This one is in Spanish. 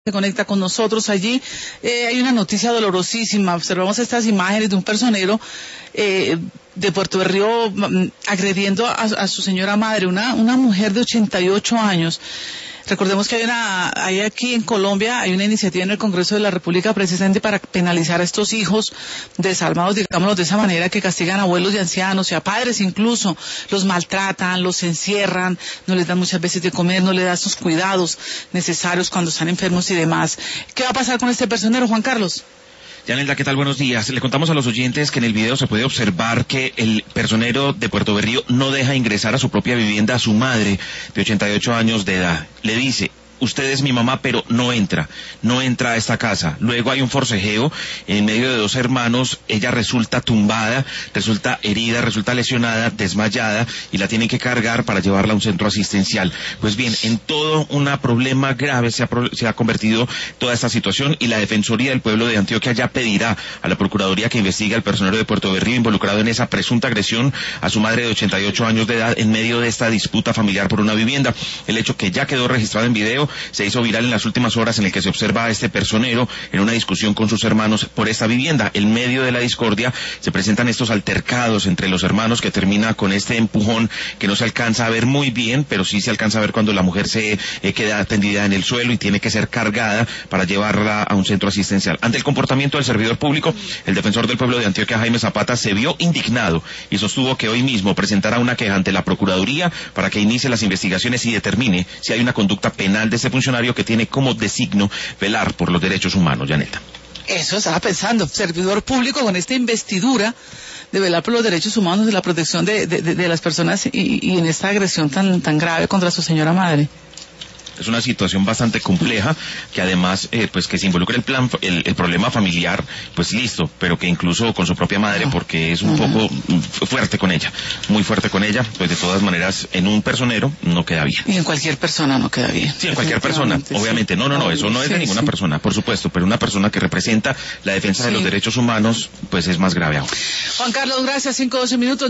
Se conecta con nosotros allí. Hay una noticia dolorosísima. Observamos estas imágenes de un personero de Puerto Berrío agrediendo a su señora madre, una mujer de 88 años. Recordemos que hay aquí en Colombia, hay una iniciativa en el Congreso de la República precisamente para penalizar a estos hijos desalmados, digámoslo de esa manera, que castigan a abuelos y ancianos y a padres incluso, los maltratan, los encierran, no les dan muchas veces de comer, no les dan sus cuidados necesarios cuando están enfermos y demás. ¿Qué va a pasar con este personero, Juan Carlos? Yanelda, ¿qué tal? Buenos días. Le contamos a los oyentes que en el video se puede observar que el personero de Puerto Berrío no deja ingresar a su propia vivienda a su madre de 88 años de edad. Le dice: usted es mi mamá, pero no entra a esta casa. Luego hay un forcejeo en medio de dos hermanos. Ella resulta tumbada, resulta herida, resulta lesionada, desmayada, y la tienen que cargar para llevarla a un centro asistencial. Pues bien, en todo un problema grave se ha convertido toda esta situación, y la Defensoría del Pueblo de Antioquia ya pedirá a la Procuraduría que investigue al personero de Puerto Berrío involucrado en esa presunta agresión a su madre de 88 años de edad en medio de esta disputa familiar por una vivienda. El hecho, que ya quedó registrado en video, se hizo viral en las últimas horas, en el que se observa a este personero en una discusión con sus hermanos por esta vivienda. En medio de la discordia se presentan estos altercados entre los hermanos, que termina con este empujón que no se alcanza a ver muy bien, pero sí se alcanza a ver cuando la mujer se queda tendida en el suelo y tiene que ser cargada para llevarla a un centro asistencial. Ante el comportamiento del servidor público, el defensor del pueblo de Antioquia, Jaime Zapata, se vio indignado y sostuvo que hoy mismo presentará una queja ante la Procuraduría para que inicie las investigaciones y determine si hay una conducta penal de este funcionario que tiene como designio velar por los derechos humanos. Yaneta. Eso estaba pensando, servidor público con esta investidura de velar por los derechos humanos, de la protección de las personas y en esta agresión tan grave contra su señora madre. Es una situación bastante compleja, que además, pues que se involucra el problema familiar, pues listo, pero que incluso con su propia madre, porque es un poco fuerte con ella, muy fuerte con ella, pues de todas maneras, en un personero no queda bien. Y en cualquier persona no queda bien. Sí, en cualquier persona, obviamente. Sí. No, eso no es de ninguna persona, por supuesto, pero una persona que representa la defensa de los derechos humanos, pues es más grave aún. Juan Carlos, gracias, 5-12 minutos.